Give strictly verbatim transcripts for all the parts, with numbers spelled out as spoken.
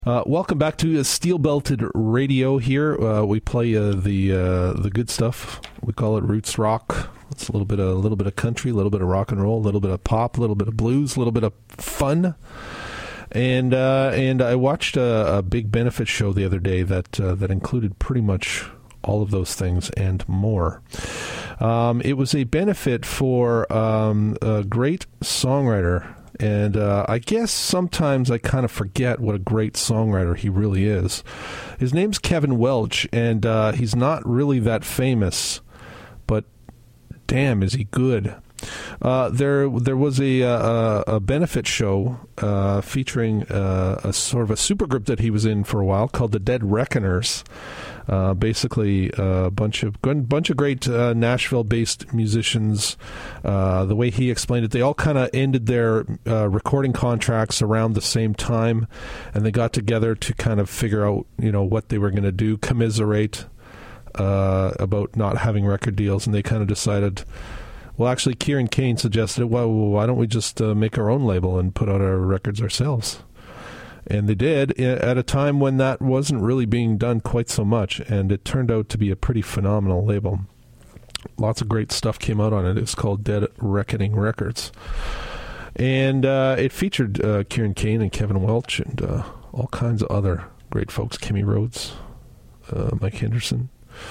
Uh, welcome back to uh, Steel Belted Radio. Here uh, we play uh, the uh, the good stuff. We call it roots rock. It's a little bit of a little bit of country, a little bit of rock and roll, a little bit of pop, a little bit of blues, a little bit of fun. And uh, and I watched a, a big benefit show the other day that uh, that included pretty much all of those things and more. Um, it was a benefit for um, a great songwriter. And uh, I guess sometimes I kind of forget what a great songwriter he really is. His name's Kevin Welch, and uh, he's not really that famous, but damn, is he good. Uh, there there was a, a, a benefit show uh, featuring uh, a sort of a supergroup that he was in for a while called the Dead Reckoners. Uh, basically, a bunch of bunch of great uh, Nashville-based musicians. Uh, the way he explained it, they all kind of ended their uh, recording contracts around the same time, and they got together to kind of figure out, you know, what they were going to do, commiserate uh, about not having record deals, and they kind of decided. Well, actually, Kieran Kane suggested, well, why don't we just uh, make our own label and put out our records ourselves? And they did at a time when that wasn't really being done quite so much, and it turned out to be a pretty phenomenal label. Lots of great stuff came out on it. It's called Dead Reckoning Records. And uh, it featured uh, Kieran Kane and Kevin Welch and uh, all kinds of other great folks. Kimmy Rhodes, uh, Mike Henderson,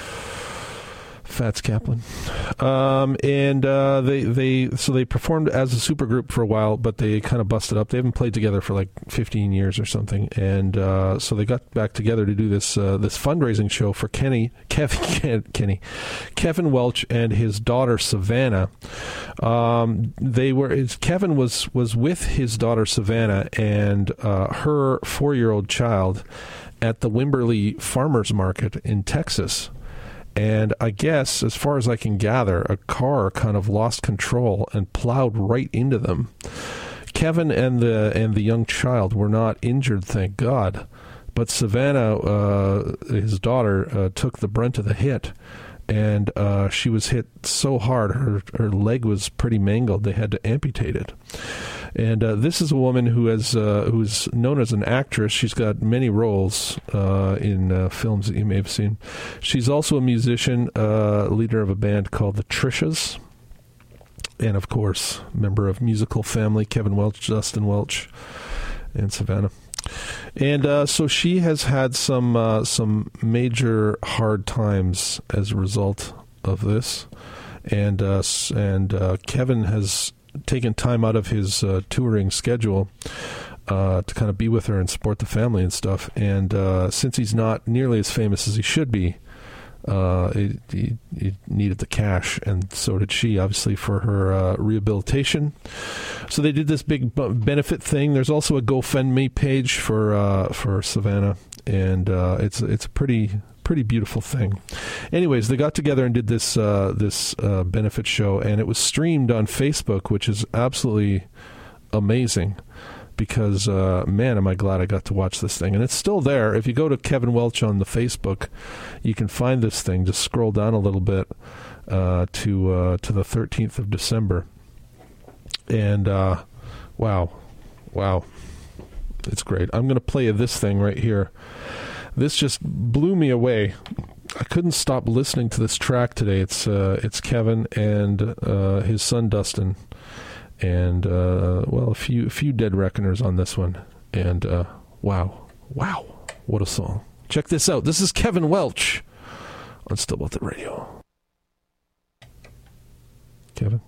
Fats Kaplan, um, and uh, they they so they performed as a supergroup for a while, but they kind of busted up. They haven't played together for like fifteen years or something, and uh, so they got back together to do this uh, this fundraising show for Kenny, Kevin, Kenny, Kevin Welch and his daughter Savannah. Um, they were his, Kevin was was with his daughter Savannah and uh, her four year old child at the Wimberley Farmers Market in Texas. And I guess, as far as I can gather, a car kind of lost control and plowed right into them. Kevin and the and the young child were not injured, thank God. But Savannah, uh, his daughter, uh, took the brunt of the hit. And uh, she was hit so hard, her, her leg was pretty mangled. They had to amputate it. And uh, this is a woman who has uh, who's known as an actress. She's got many roles uh, in uh, films that you may have seen. She's also a musician, uh, leader of a band called the Trishas, and of course, member of musical family Kevin Welch, Justin Welch, and Savannah. And uh, so she has had some uh, some major hard times as a result of this, and uh, and uh, Kevin has taken time out of his uh, touring schedule uh, to kind of be with her and support the family and stuff. And uh, since he's not nearly as famous as he should be, uh, he, he, he needed the cash, and so did she, obviously, for her uh, rehabilitation. So they did this big benefit thing. There's also a GoFundMe page for uh, for Savannah, and uh, it's it's a pretty. Pretty beautiful thing. Anyways, they got together and did this uh, this uh, benefit show, and it was streamed on Facebook, which is absolutely amazing. Because uh, man, am I glad I got to watch this thing, and it's still there. If you go to Kevin Welch on the Facebook, you can find this thing. Just scroll down a little bit uh, to uh, to the thirteenth of December, and uh, wow, wow, it's great. I'm going to play you this thing right here. This just blew me away. I couldn't stop listening to this track today. It's uh, it's Kevin and uh, his son Dustin, and uh, well, a few a few Dead Reckoners on this one. And uh, wow, wow, what a song! Check this out. This is Kevin Welch on Still Belted Radio. Kevin,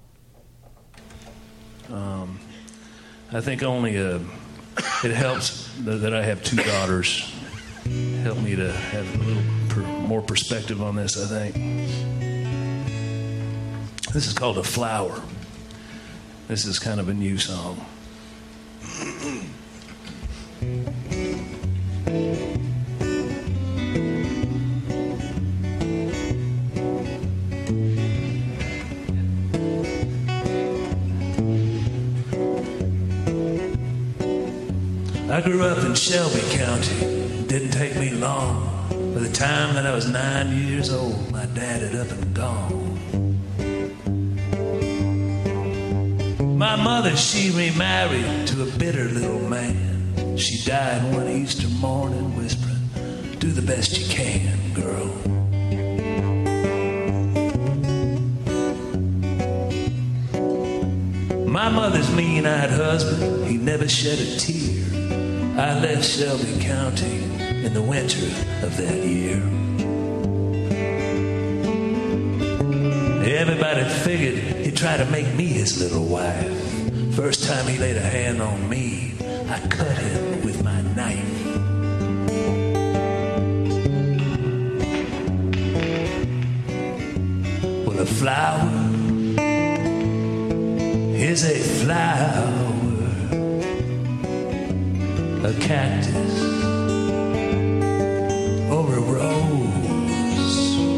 um, I think only uh, it helps that I have two daughters. Help me to have a little per, more perspective on this, I think. This is called A Flower. This is kind of a new song. I grew up in Shelby County. Didn't take me long. By the time that I was nine years old, my dad had up and gone. My mother, she remarried to a bitter little man. She died one Easter morning whispering, do the best you can, girl. My mother's mean-eyed husband, he never shed a tear. I left Shelby County in the winter of that year. Everybody figured he'd try to make me his little wife. First time he laid a hand on me, I cut him with my knife. Well, a flower is a flower, a cactus or a rose.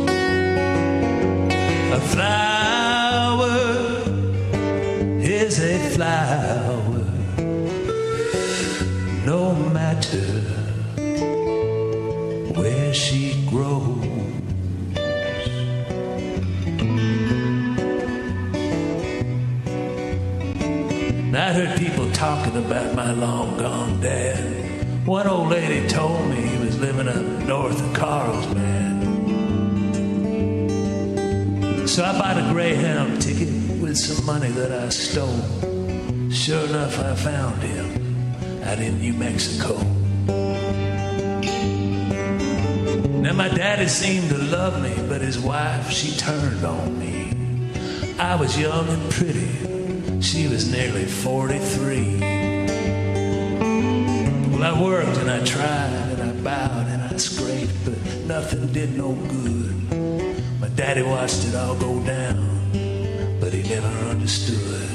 A flower is a flower, no matter where she grows. And I heard people talking about my long gone dad. One old lady told me he was living up north of Carlsbad. So I bought a Greyhound ticket with some money that I stole. Sure enough, I found him out in New Mexico. Now my daddy seemed to love me, but his wife, she turned on me. I was young and pretty, she was nearly forty-three. Well, I worked and I tried and I bowed and I scraped, but nothing did no good. My daddy watched it all go down, but he never understood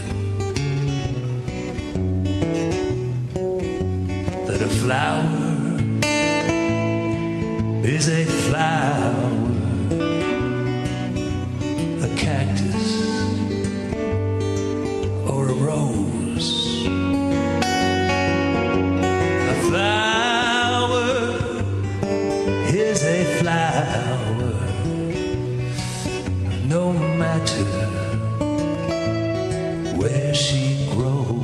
that a flower is a flower, a cactus or a rose. A flower is a flower, no matter where she grows.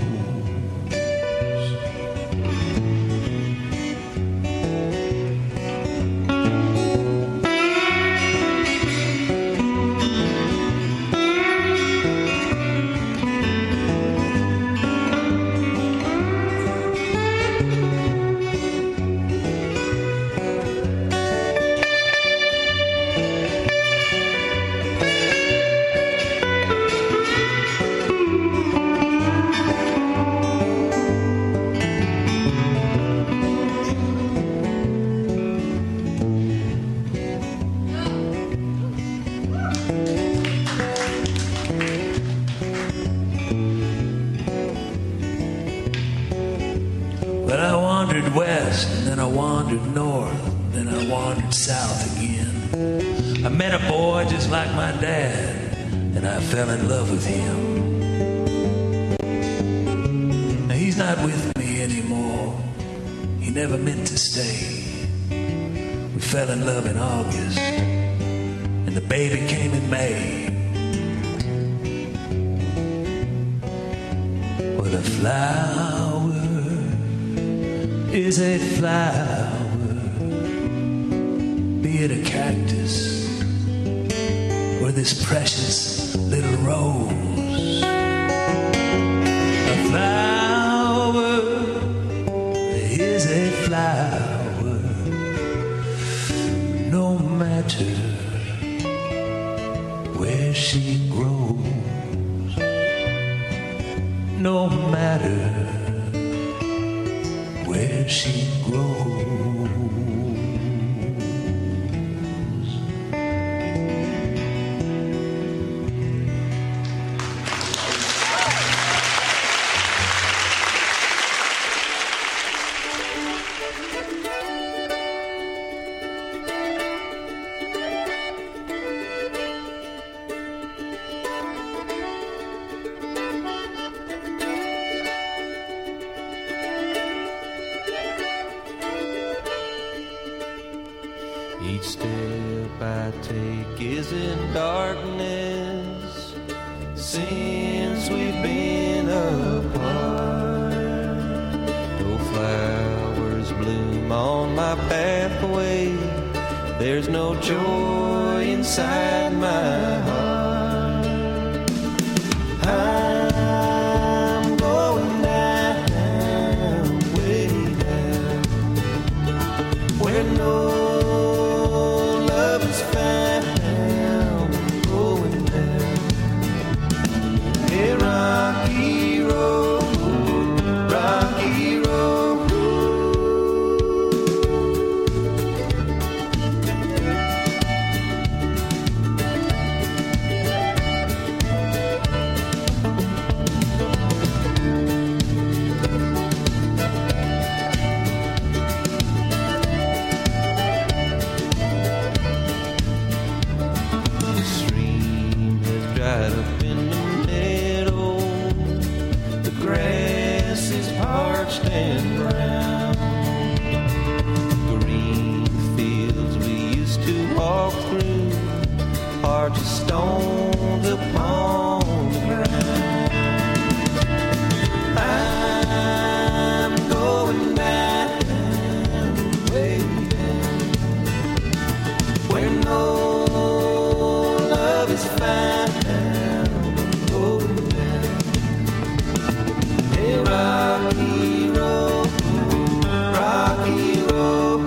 But I wandered west, and then I wandered north, then I wandered south again. I met a boy just like my dad, and I fell in love with him. Now he's not with me anymore, he never meant to stay. We fell in love in August, and the baby came in May. But a flower is a flower, be it a cactus or this precious little rose. A flower is a flower, no matter where she grows, no matter where she grows. Each step I take is in darkness since we've been apart. No flash them on my pathway. There's no joy inside my heart. I'm going down, way down, where no love is found. I'm going down. Hey, Rocky Road, Rocky Road. Stones upon the ground. I'm going down, way down, where no love is found. I'm going down. Hey, Rocky Road, Rocky Road.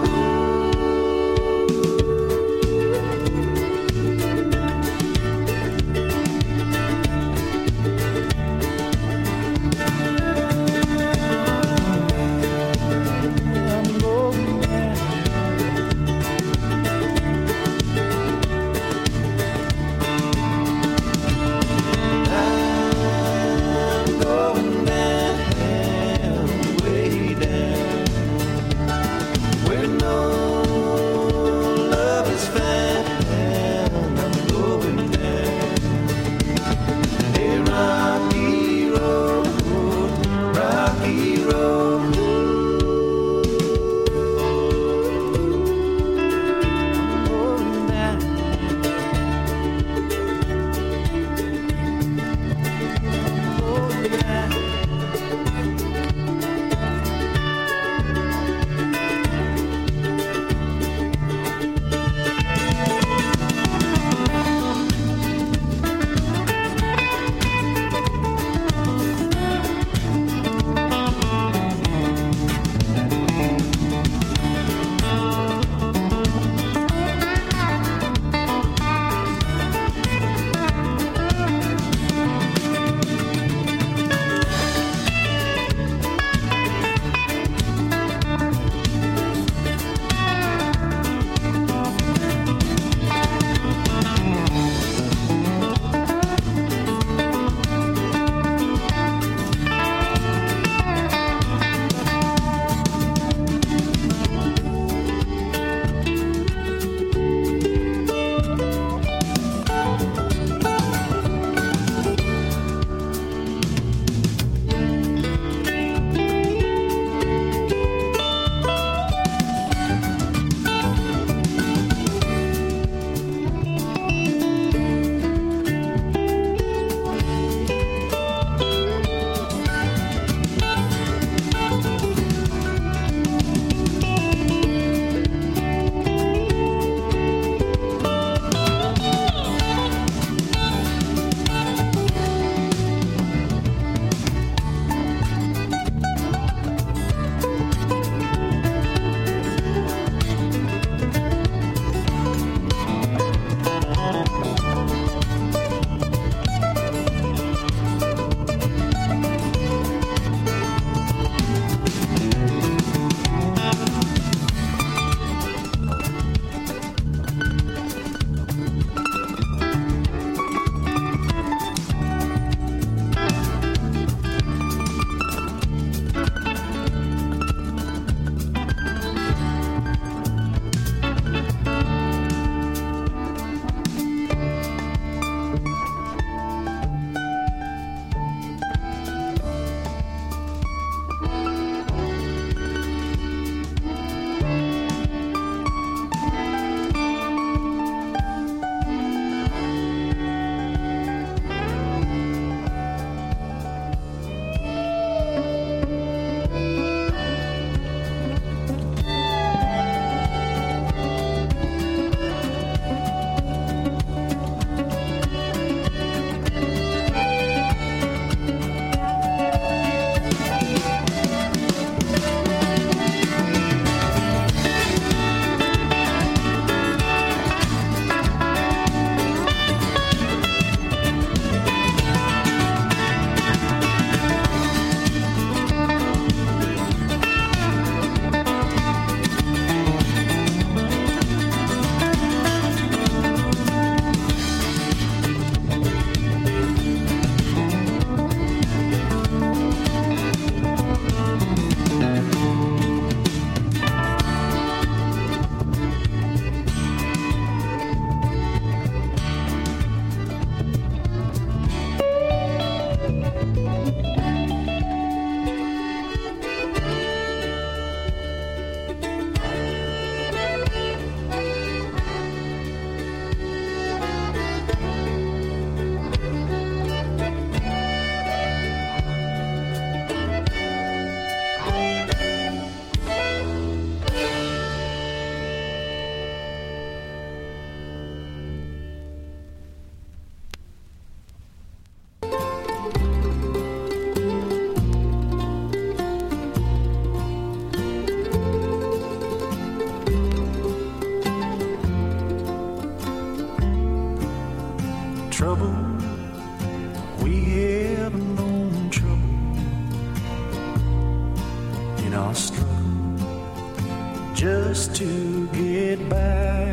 just to get by.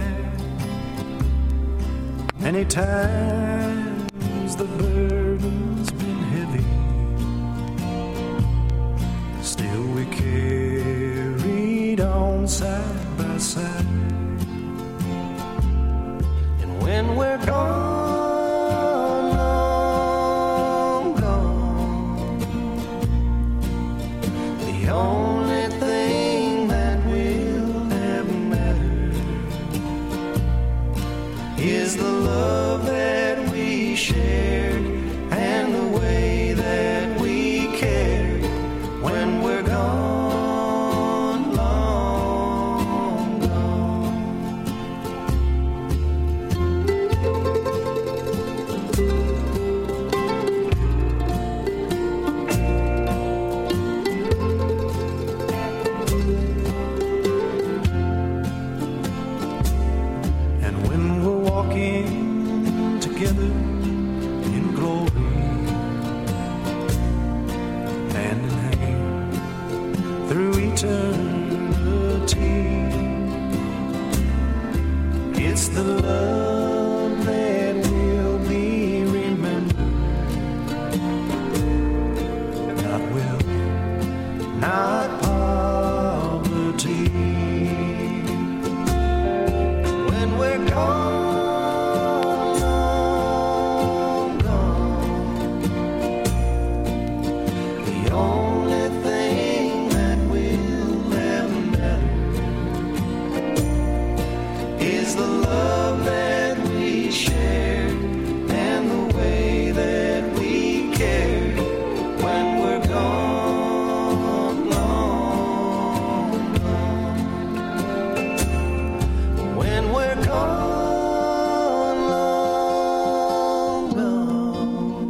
Many times the burden's been heavy, still we carried on side by side. And when we're gone, long gone, the only thing that will ever matter is the love that we shared and the way that we cared when we're gone, long gone. And when we're walking together in glory, hand in hand through eternity, it's the love that will be remembered, not will, not poverty. When we're gone, long gone, the only thing that will ever matter is the love that we shared and the way that we cared when we're gone, long gone. When we're gone, long gone,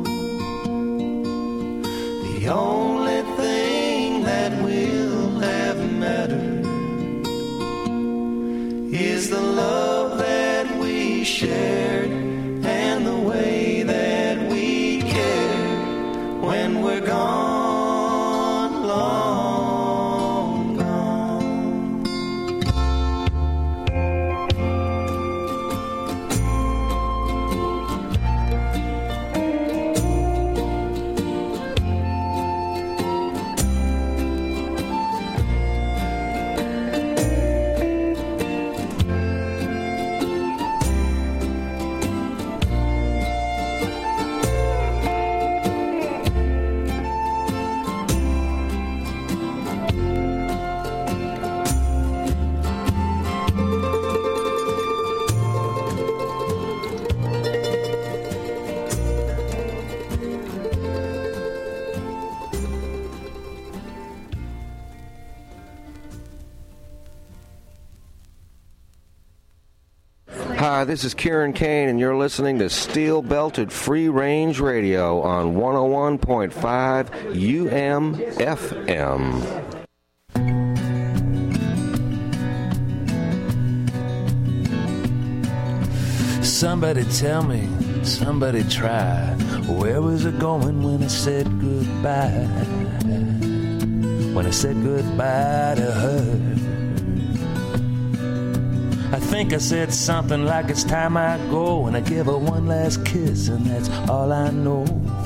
the only thing that will ever matter is the love that we shared and the way that we cared when we're gone, long gone. Hi, this is Kieran Kane, and you're listening to Steel Belted Free Range Radio on one oh one point five U M F M. Somebody tell me, somebody try, where was it going when I said goodbye? When I said goodbye to her, I think I said something like it's time I go, and I give her one last kiss, and that's all I know.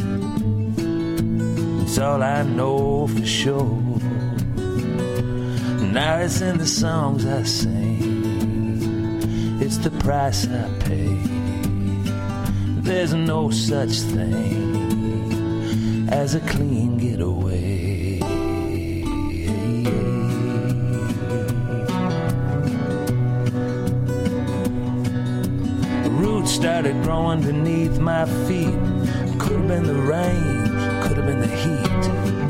It's all I know for sure. Now it's in the songs I sing, it's the price I pay. There's no such thing as a clean getaway. Roots started growing beneath my feet. Could have been the rain, could have been the heat,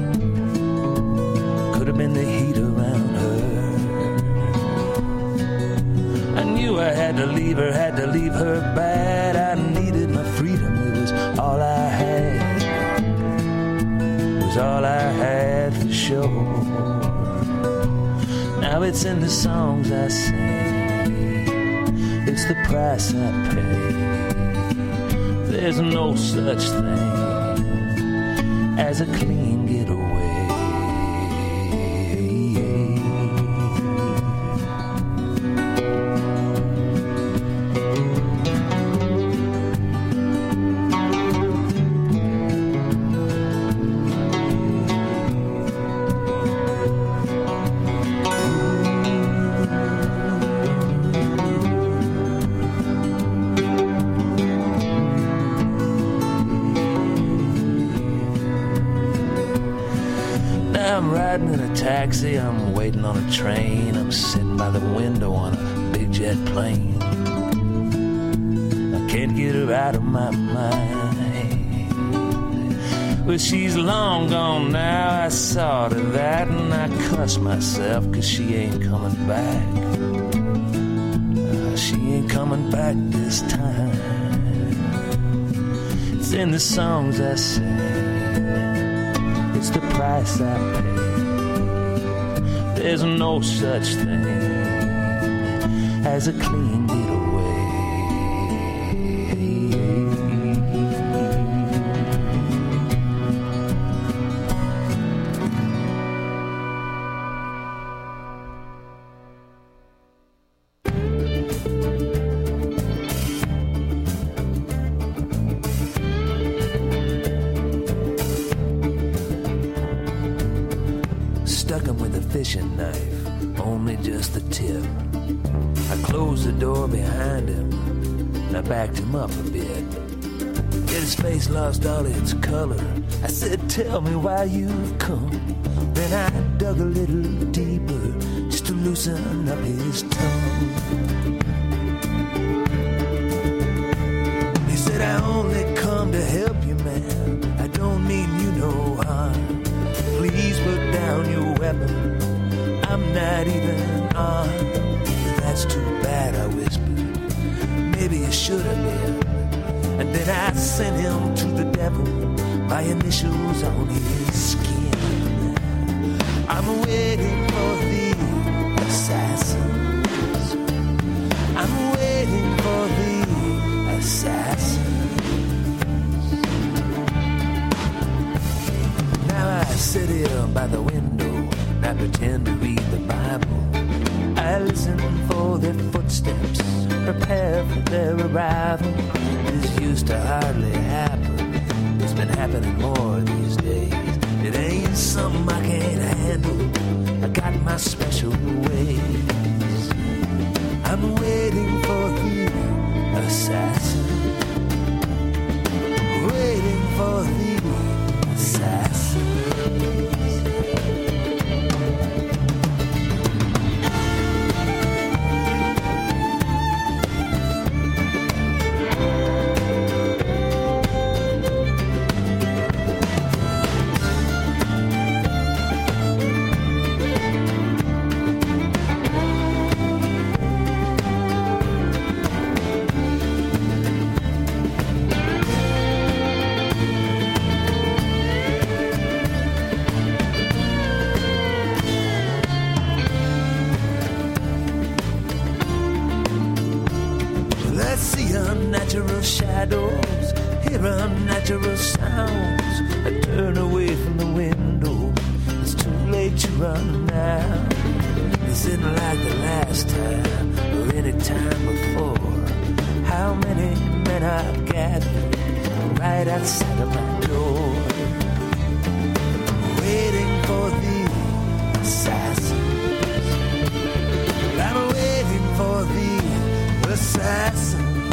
could have been the heat around her. I knew I had to leave her, had to leave her bad. I needed my freedom, it was all I had, it was all I had for sure. Now it's in the songs I sing, it's the price I pay. There's no such thing as a clean getaway. I'm riding in a taxi, I'm waiting on a train, I'm sitting by the window on a big jet plane. I can't get her out of my mind. Well, she's long gone now, I saw to that, and I cuss myself, cause she ain't coming back. Uh, she ain't coming back this time. It's in the songs I sing, it's the price I pay. There's no such thing as a clean getaway. Fishing knife, only just the tip. I closed the door behind him and I backed him up a bit. Yet his face lost all its color. I said, tell me why you've come. Then I dug a little deeper just to loosen up his tongue. He said, I only come to help you, man. I don't mean you no harm. Please put down your weapon. I'm not even armed. That's too bad, I whispered. Maybe you should have been. And then I sent him to the devil. My initials on his skin. I'm waiting for the assassins. I'm waiting for the assassins. Now I sit here by the window. I pretend to read the Bible. I listen for their footsteps, prepare for their arrival. This used to hardly happen. It's been happening more these days. It ain't something I can't handle. I got my special ways. I'm waiting for the assassin. Waiting for the assassin. Unnatural shadows, hear unnatural sounds. I turn away from the window. It's too late to run now. This isn't like the last time or any time before. How many men I've gathered right outside of my door, waiting for the assassins. I'm waiting for the assassins.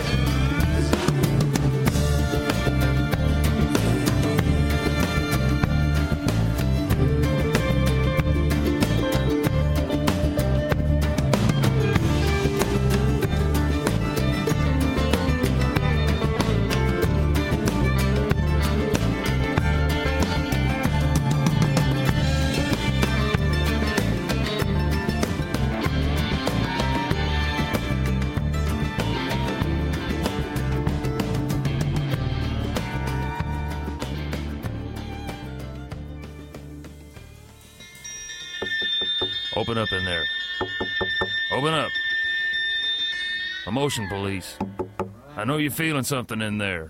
Open up in there. Open up. Emotion police. I know you're feeling something in there.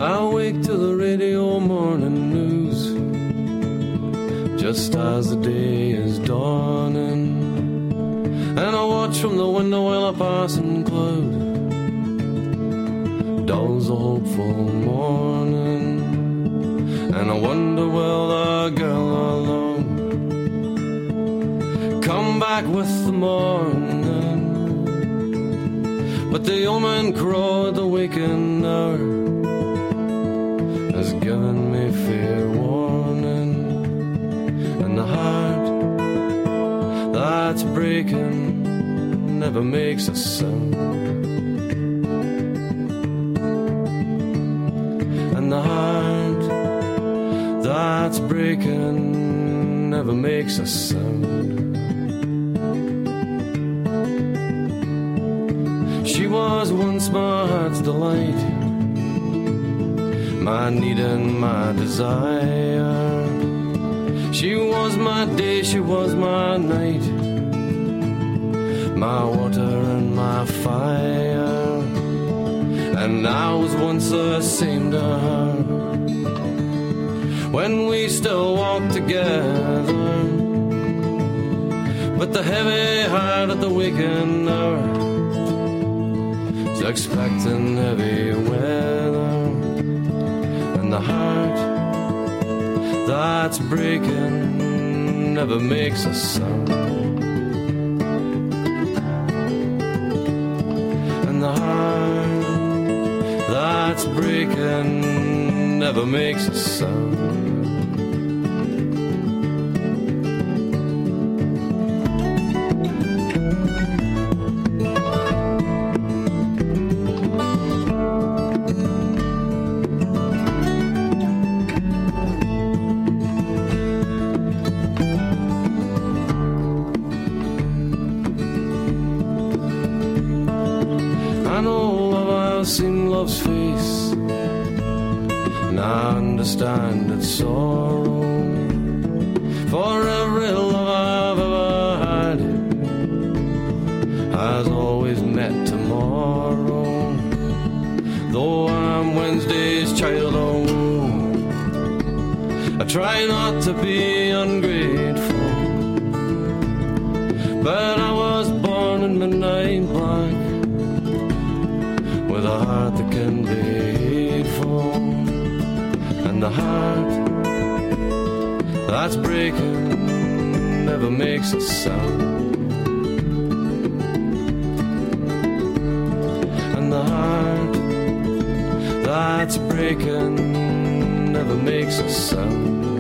I wake to the radio morning news just as the day is dawning, and I watch from the window while a passing cloud dulls a hopeful morning, and I wonder will the girl alone come back with the morning. But the old man crow at the waking hour has given me fair warning, and the heart that's breaking never makes a sound, and the heart that's breaking never makes a sound. She was once my heart's delight, my need and my desire. She was my day, she was my night, my water and my fire, and I was once the same to her when we still walked together. But the heavy heart at the waking hour is expecting heavy weather, and the heart that's breaking never makes a sound, and the heart that's breaking never makes a sound. Love's face, and I understand its sorrow. For every love I've ever had has always met tomorrow. Though I'm Wednesday's child of woe, I try not to be ungrateful, but I was born in midnight black, with a heart that can be hateful, and the heart that's breaking never makes a sound, and the heart that's breaking never makes a sound,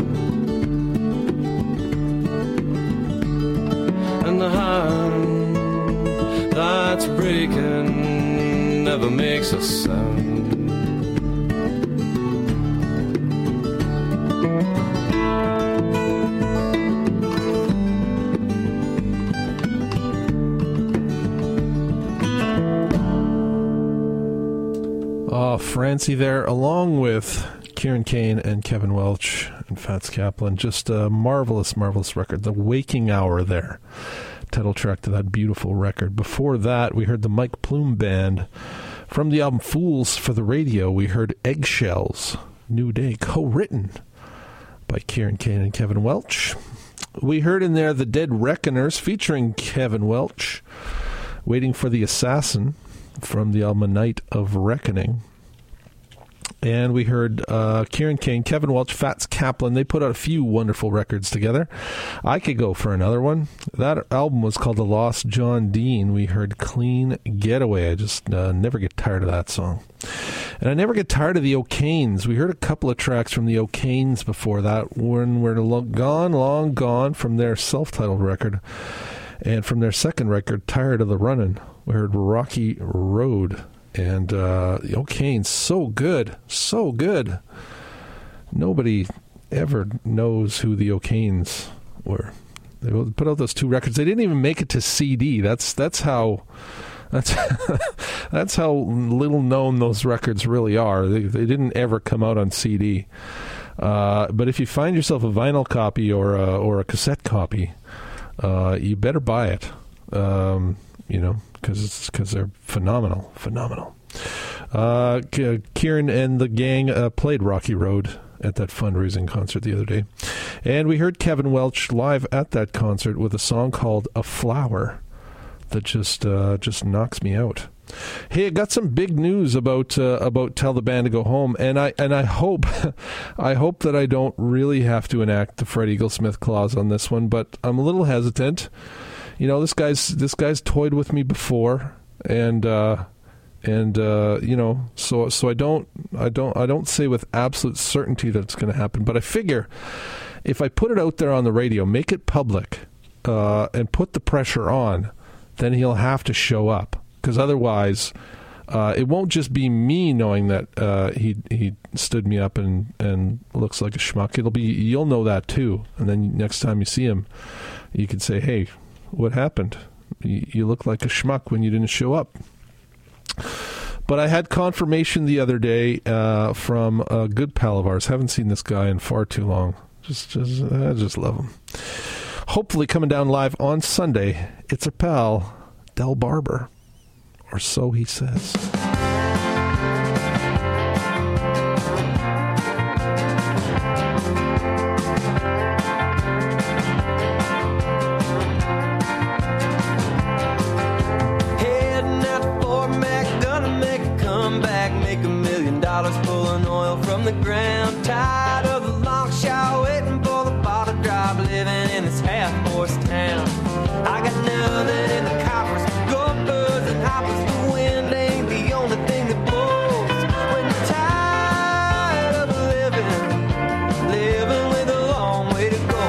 and the heart that's breaking never makes a sound. Oh, Francie there, along with Kieran Kane and Kevin Welch and Fats Kaplan. Just a marvelous, marvelous record. The Waking Hour there. Title track to that beautiful record. Before that, we heard the Mike Plume Band. From the album Fools for the Radio, we heard Eggshells, New Day, co-written by Kieran Kane and Kevin Welch. We heard in there the Dead Reckoners, featuring Kevin Welch, Waiting for the Assassin, from the album A Night of Reckoning. And we heard uh, Kieran Kane, Kevin Welch, Fats Kaplan. They put out a few wonderful records together. I could go for another one. That album was called The Lost John Dean. We heard Clean Getaway. I just uh, never get tired of that song. And I never get tired of the O'Kanes. We heard a couple of tracks from the O'Kanes before that, when we're lo- gone, long gone from their self-titled record. And from their second record, Tired of the Runnin', we heard Rocky Road. And uh, the O'Kanes, so good, so good. Nobody ever knows who the O'Kanes were. They put out those two records. They didn't even make it to C D. That's that's how that's that's how little known those records really are. They they didn't ever come out on C D. Uh, but if you find yourself a vinyl copy or a, or a cassette copy, uh, you better buy it. Um, you know. Because it's because they're phenomenal, phenomenal. Uh, Kieran and the gang uh, played Rocky Road at that fundraising concert the other day. And we heard Kevin Welch live at that concert with a song called A Flower that just uh, just knocks me out. Hey, I got some big news about uh, about Tell the Band to Go Home, and I and I hope I hope that I don't really have to enact the Fred Eaglesmith clause on this one, but I'm a little hesitant. You know, this guy's this guy's toyed with me before, and uh, and uh, you know, so so I don't I don't I don't say with absolute certainty that it's going to happen, but I figure if I put it out there on the radio, make it public, uh, and put the pressure on, then he'll have to show up. Because otherwise, uh, it won't just be me knowing that uh, he he stood me up and, and looks like a schmuck. It'll be you'll know that too. And then next time you see him, you can say, "Hey, what happened? You, you look like a schmuck when you didn't show up." But I had confirmation the other day uh, from a good pal of ours. Haven't seen this guy in far too long. Just just I just love him. Hopefully, coming down live on Sunday, it's a pal, Del Barber. Or so he says. Heading out to Fort Mac, gonna make a comeback, make a million dollars pulling oil from the ground. Tired of the long shot, waiting for the bottle drop, living in this half-horse town. I got nothing in the coppers, gold birds and hoppers. The wind ain't the only thing that blows. When you're tired of living, living with a long way to go.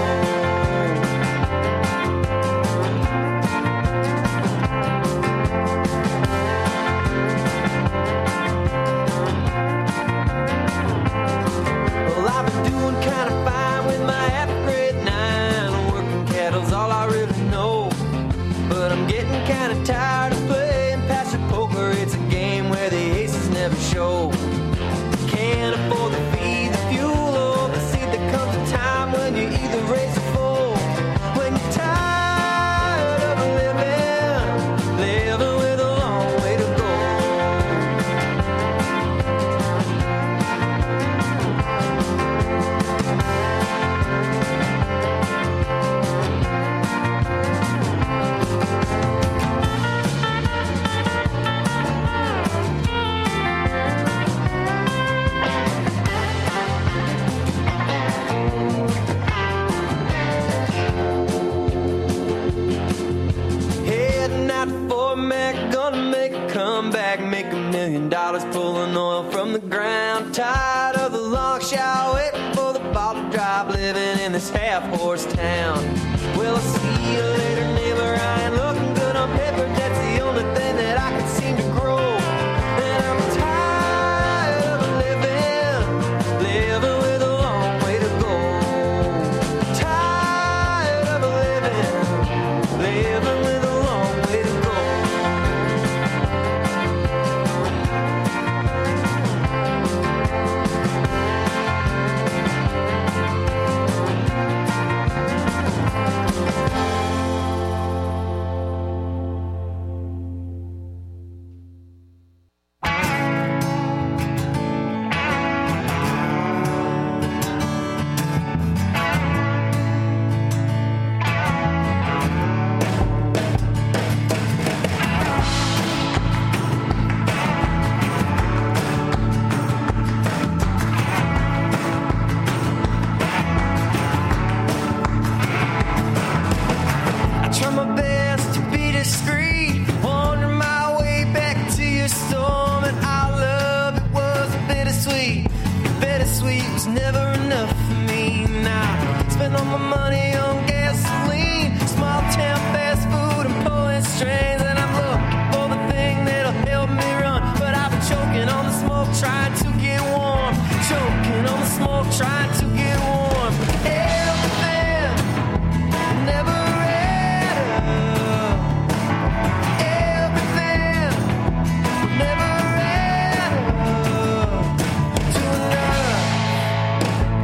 Well, I've been doing kind of fine with my half grade nine. Working cattle's all I really know. But I'm getting kind of tired of playing passion poker. It's a game where the aces never show. Can't afford to feed the fuel or the seed. There comes a time when you either raise or fold. When you're tired of living, living with a long way to go. Heading out to Fort Mac, gonna make a comeback, make a million dollars pulling oil from the ground. Tired of the long shot, waiting for the bottle drop, living in this half-horse town. Well, I'll see you later, neighbor. I ain't looking good on paper. That's the only thing that I can seem to grow. And I'm tired of living, living with a long way to go. Tired of living, living with a long way to go. I try my best to be discreet, wander my way back to your storm, and our love, it was bittersweet. Bittersweet was never enough for me. Now spend all my money on gasoline, small town fast food, and pulling strings, and I'm looking for the thing that'll help me run. But I've been choking on the smoke, trying to get warm. Choking on the smoke, trying to get warm. Everything never added up. Everything never added up to enough.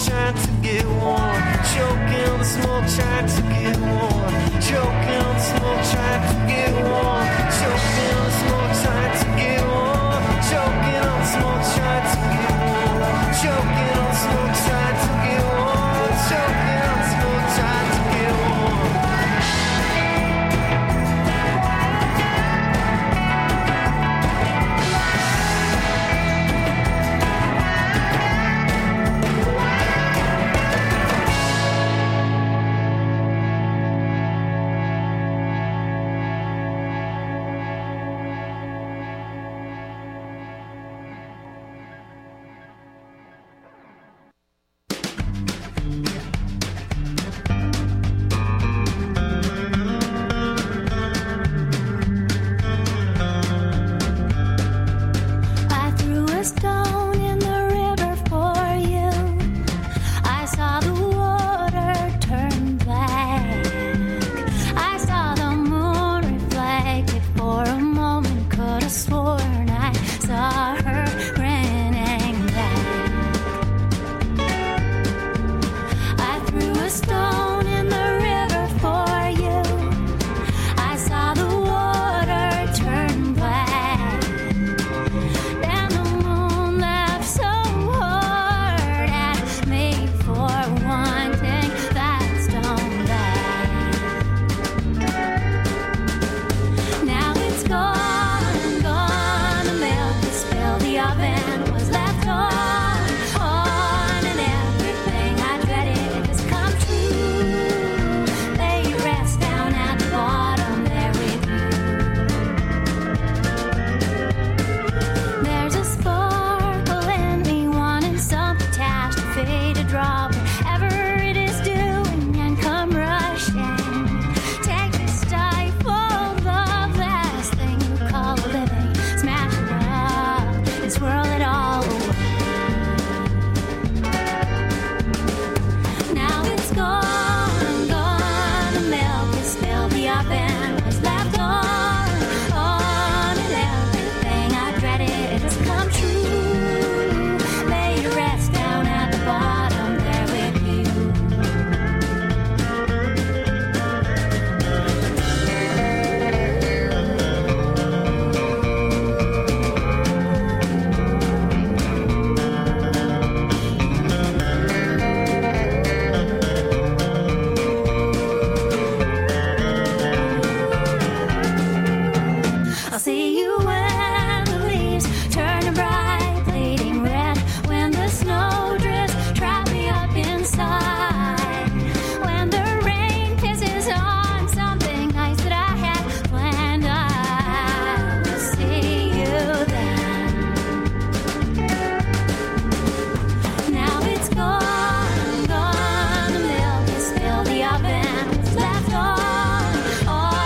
trying to get warm. Choking on the smoke, trying to get warm. Choking on the smoke, trying to get warm. Choking on the smoke, trying to get warm. Choking on the smoke, trying to get warm. Choking on the smoke, trying to get warm. Choking on the smoke, trying to get warm.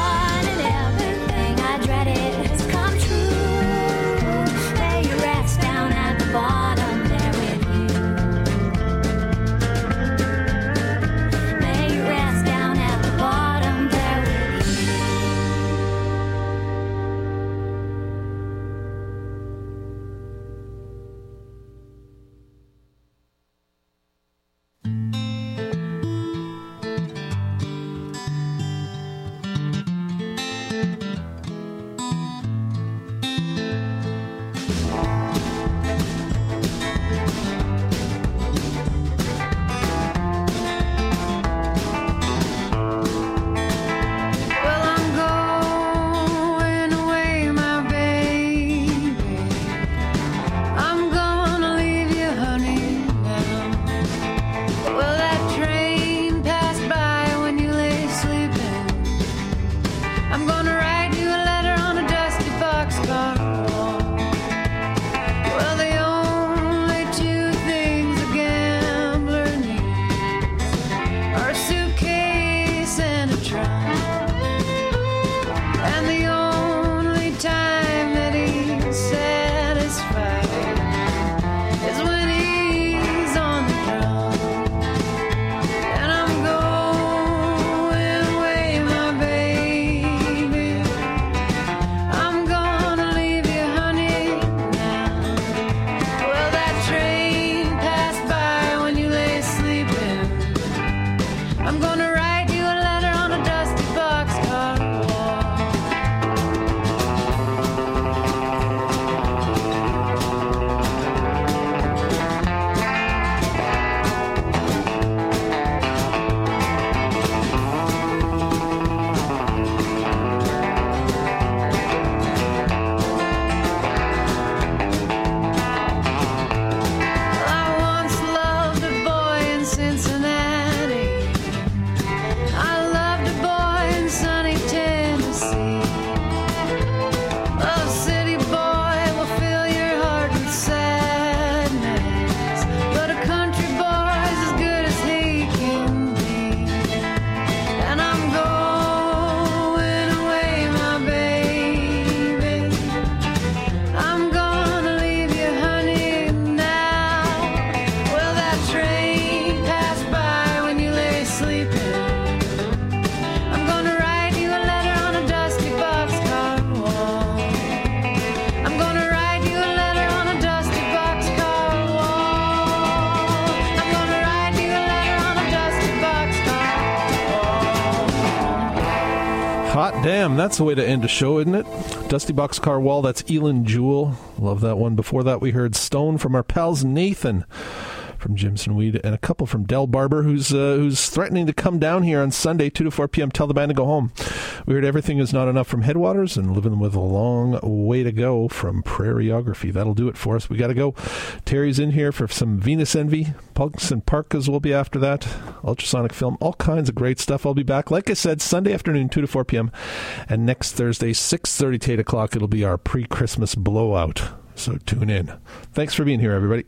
Rest Damn, that's the way to end a show, isn't it? Dusty Boxcar Wall, that's Elin Jewel. Love that one. Before that, we heard Stone from our pals Nathan from Jimson Weed, and a couple from Del Barber, who's uh, who's threatening to come down here on Sunday, two to four p.m., tell the band to go home. We heard Everything Is Not Enough from Headwaters, and Living with a Long Way to Go from Prairieography. That'll do it for us. We got to go. Terry's in here for some Venus Envy. Punks and Parkas will be after that. Ultrasonic Film, all kinds of great stuff. I'll be back, like I said, Sunday afternoon, two to four p.m., and next Thursday, six thirty to eight o'clock, it'll be our pre-Christmas blowout. So tune in. Thanks for being here, everybody.